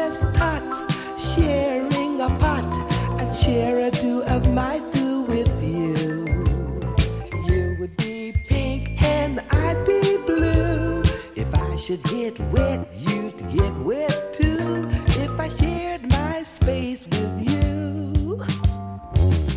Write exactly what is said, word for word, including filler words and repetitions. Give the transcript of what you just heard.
as tots, sharing a pot, and share a do of my do with you. You would be pink and I'd be blue. If I should get wet, you'd get wet too. If I shared my space with you.